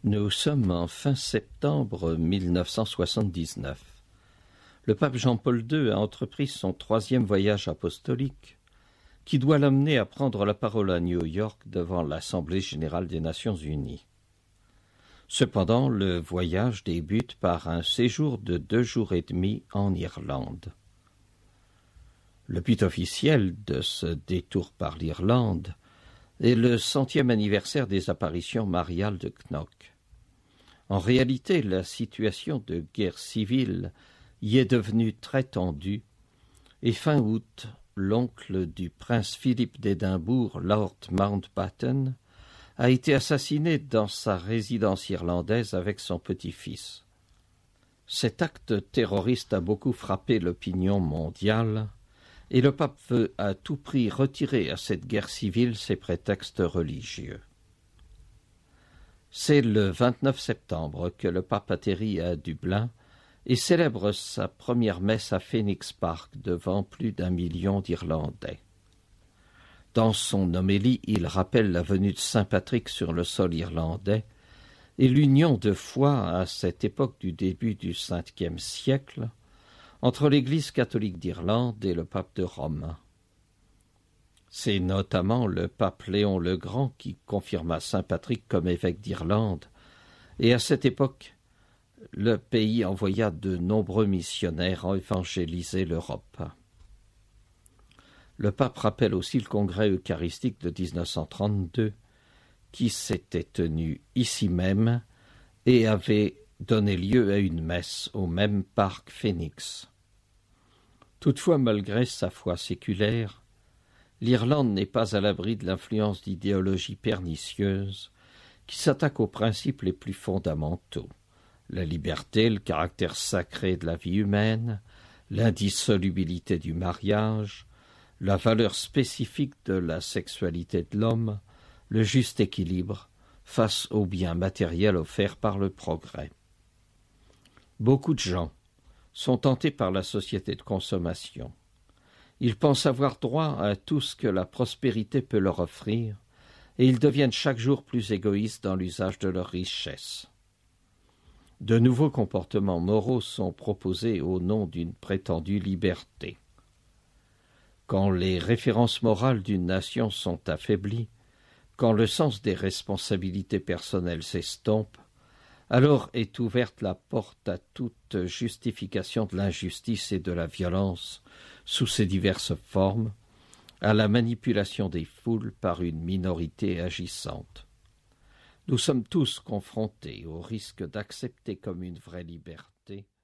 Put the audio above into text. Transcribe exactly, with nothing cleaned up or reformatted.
Nous sommes en fin septembre mille neuf cent soixante-dix-neuf. Le pape Jean-Paul deux a entrepris son troisième voyage apostolique, qui doit l'amener à prendre la parole à New York devant l'Assemblée générale des Nations unies. Cependant, le voyage débute par un séjour de deux jours et demi en Irlande. Le but officiel de ce détour par l'Irlande est le centième anniversaire des apparitions mariales de Knock. En réalité, la situation de guerre civile y est devenue très tendue, et fin août, l'oncle du prince Philippe d'Édimbourg, Lord Mountbatten, a été assassiné dans sa résidence irlandaise avec son petit-fils. Cet acte terroriste a beaucoup frappé l'opinion mondiale, et le pape veut à tout prix retirer à cette guerre civile ses prétextes religieux. C'est le vingt-neuf septembre que le pape atterrit à Dublin et célèbre sa première messe à Phoenix Park devant plus d'un million d'Irlandais. Dans son homélie, il rappelle la venue de Saint Patrick sur le sol irlandais et l'union de foi à cette époque du début du cinquième siècle entre l'Église catholique d'Irlande et le pape de Rome. C'est notamment le pape Léon le Grand qui confirma Saint Patrick comme évêque d'Irlande, et à cette époque, le pays envoya de nombreux missionnaires évangéliser l'Europe. Le pape rappelle aussi le congrès eucharistique de dix-neuf cent trente-deux, qui s'était tenu ici même et avait donné lieu à une messe au même parc Phoenix. Toutefois, malgré sa foi séculaire, l'Irlande n'est pas à l'abri de l'influence d'idéologies pernicieuses qui s'attaquent aux principes les plus fondamentaux: la liberté, le caractère sacré de la vie humaine, l'indissolubilité du mariage, la valeur spécifique de la sexualité de l'homme, le juste équilibre face aux biens matériels offerts par le progrès. Beaucoup de gens sont tentés par la société de consommation. Ils pensent avoir droit à tout ce que la prospérité peut leur offrir, et ils deviennent chaque jour plus égoïstes dans l'usage de leurs richesses. De nouveaux comportements moraux sont proposés au nom d'une prétendue liberté. Quand les références morales d'une nation sont affaiblies, quand le sens des responsabilités personnelles s'estompe, alors est ouverte la porte à toute justification de l'injustice et de la violence sous ses diverses formes, à la manipulation des foules par une minorité agissante. Nous sommes tous confrontés au risque d'accepter comme une vraie liberté